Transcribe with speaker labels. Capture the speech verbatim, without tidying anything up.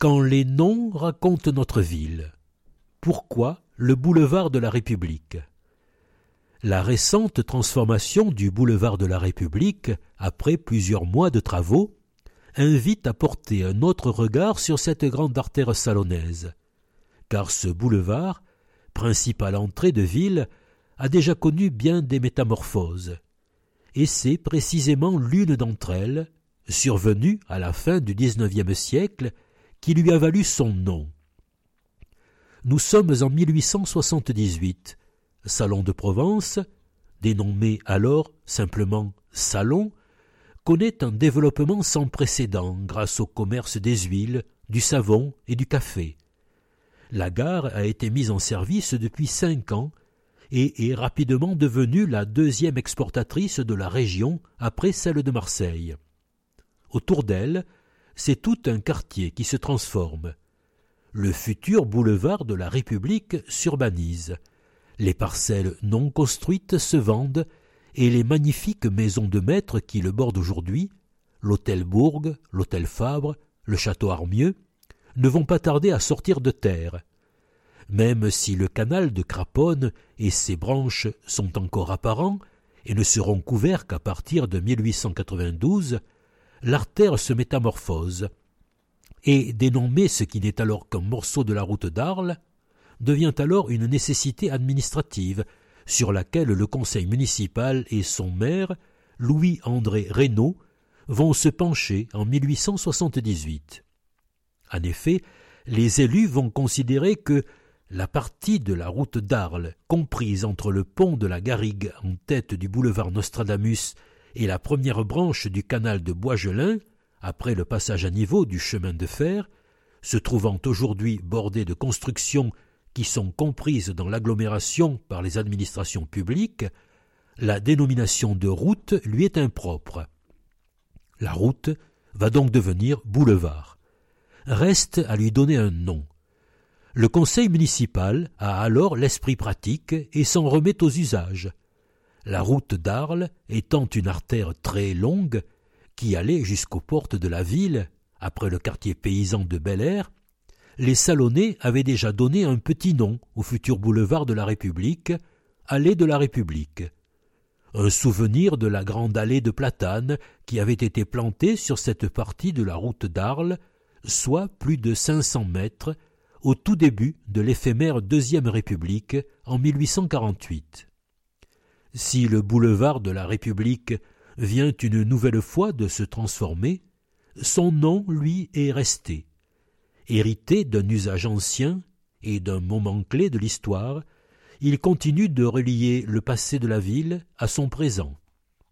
Speaker 1: Quand les noms racontent notre ville. Pourquoi le boulevard de la République? La récente transformation du boulevard de la République, après plusieurs mois de travaux, invite à porter un autre regard sur cette grande artère salonnaise, car ce boulevard, principale entrée de ville, a déjà connu bien des métamorphoses, et c'est précisément l'une d'entre elles, survenue à la fin du dix-neuvième siècle, qui lui a valu son nom. Nous sommes en mille huit cent soixante-dix-huit. Salon de Provence, dénommé alors simplement Salon, connaît un développement sans précédent grâce au commerce des huiles, du savon et du café. La gare a été mise en service depuis cinq ans et est rapidement devenue la deuxième exportatrice de la région après celle de Marseille. Autour d'elle, c'est tout un quartier qui se transforme. Le futur boulevard de la République s'urbanise. Les parcelles non construites se vendent et les magnifiques maisons de maître qui le bordent aujourd'hui, l'hôtel Bourg, l'hôtel Fabre, le château Armieux, ne vont pas tarder à sortir de terre. Même si le canal de Craponne et ses branches sont encore apparents et ne seront couverts qu'à partir de mille huit cent quatre-vingt-douze, l'artère se métamorphose, et dénommer ce qui n'est alors qu'un morceau de la route d'Arles devient alors une nécessité administrative sur laquelle le conseil municipal et son maire, Louis-André Reynaud, vont se pencher en mille huit cent soixante-dix-huit. En effet, les élus vont considérer que la partie de la route d'Arles, comprise entre le pont de la Garrigue en tête du boulevard Nostradamus et la première branche du canal de Boisgelin, après le passage à niveau du chemin de fer, se trouvant aujourd'hui bordée de constructions qui sont comprises dans l'agglomération par les administrations publiques, la dénomination de route lui est impropre. La route va donc devenir boulevard. Reste à lui donner un nom. Le conseil municipal a alors l'esprit pratique et s'en remet aux usages. La route d'Arles étant une artère très longue qui allait jusqu'aux portes de la ville, après le quartier paysan de Bel-Air, les Salonnais avaient déjà donné un petit nom au futur boulevard de la République, allée de la République. Un souvenir de la grande allée de platanes qui avait été plantée sur cette partie de la route d'Arles, soit plus de cinq cents mètres, au tout début de l'éphémère Deuxième République en mille huit cent quarante-huit. Si le boulevard de la République vient une nouvelle fois de se transformer, son nom, lui, est resté. Hérité d'un usage ancien et d'un moment clé de l'histoire, il continue de relier le passé de la ville à son présent.